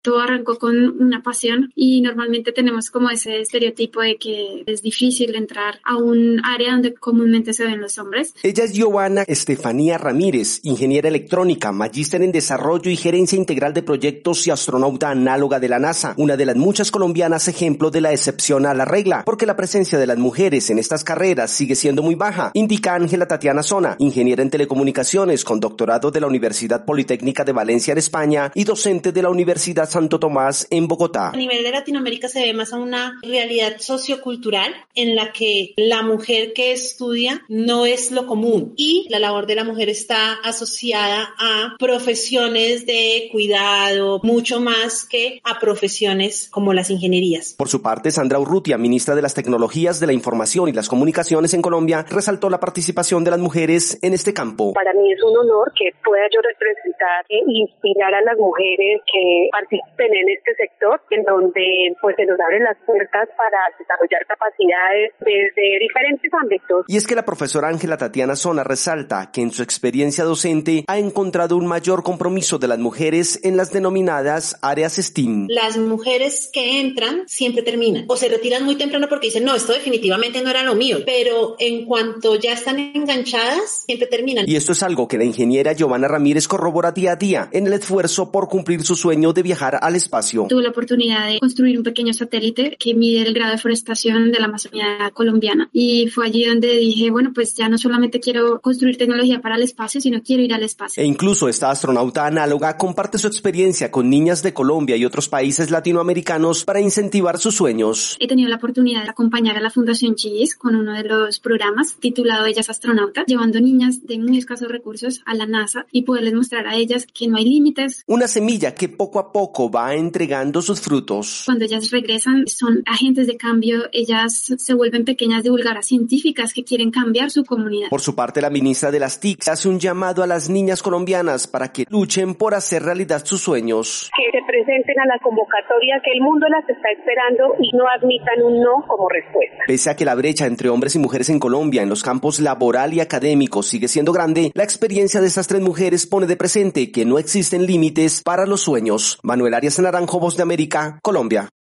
Todo arrancó con una pasión y normalmente tenemos como ese estereotipo de que es difícil entrar a un área donde comúnmente se ven los hombres. Ella es Giovanna Estefanía Ramírez, ingeniera electrónica, magíster en desarrollo y gerencia integral de proyectos y astronauta análoga de la NASA, una de las muchas colombianas ejemplo de la excepción a la regla, porque la presencia de las mujeres en estas carreras sigue siendo muy baja, indica Ángela Tatiana Zona, ingeniera en telecomunicaciones con doctorado de la Universidad Politécnica de Valencia en España y docente de la Universidad Santo Tomás en Bogotá. A nivel de Latinoamérica se ve más a una realidad sociocultural en la que la mujer que estudia no es lo común y la labor de la mujer está asociada a profesiones de cuidado mucho más que a profesiones como las ingenierías. Por su parte, Sandra Urrutia, ministra de las Tecnologías de la Información y las Comunicaciones en Colombia, resaltó la participación de las mujeres en este campo. Para mí es un honor que pueda yo representar e inspirar a las mujeres que participen en este sector, en donde pues se nos abren las puertas para desarrollar capacidades desde diferentes ámbitos. Y es que la profesora Ángela Tatiana Zona resalta que en su experiencia docente ha encontrado un mayor compromiso de las mujeres en las denominadas áreas STEAM. Las mujeres que entran siempre terminan o se retiran muy temprano porque dicen, no, esto definitivamente no era lo mío, pero en cuanto ya están enganchadas, siempre terminan. Y esto es algo que la ingeniera Giovanna Ramírez corrobora día a día en el esfuerzo por cumplir su sueño de viajar al espacio. Tuve la oportunidad de construir un pequeño satélite que mide el grado de forestación de la Amazonía colombiana y fue allí donde dije, bueno, pues ya no solamente quiero construir tecnología para el espacio, sino quiero ir al espacio. E incluso esta astronauta análoga comparte su experiencia con niñas de Colombia y otros países latinoamericanos para incentivar sus sueños. He tenido la oportunidad de acompañar a la Fundación GIS con uno de los programas titulado Ellas Astronautas, llevando niñas de muy escasos recursos a la NASA y poderles mostrar a ellas que no hay límites. Una semilla que poco a poco va entregando sus frutos. Cuando ellas regresan son agentes de cambio, ellas se vuelven pequeñas divulgadoras científicas que quieren cambiar su comunidad. Por su parte, la ministra de las TIC hace un llamado a las niñas colombianas para que luchen por hacer realidad sus sueños. Que se presenten a la convocatoria, que el mundo las está esperando y no admitan un no como respuesta. Pese a que la brecha entre hombres y mujeres en Colombia en los campos laboral y académico sigue siendo grande, la experiencia de estas 3 mujeres pone de presente que no existen límites para los sueños. Manuel Arias Naranjo, Voz de América, Colombia.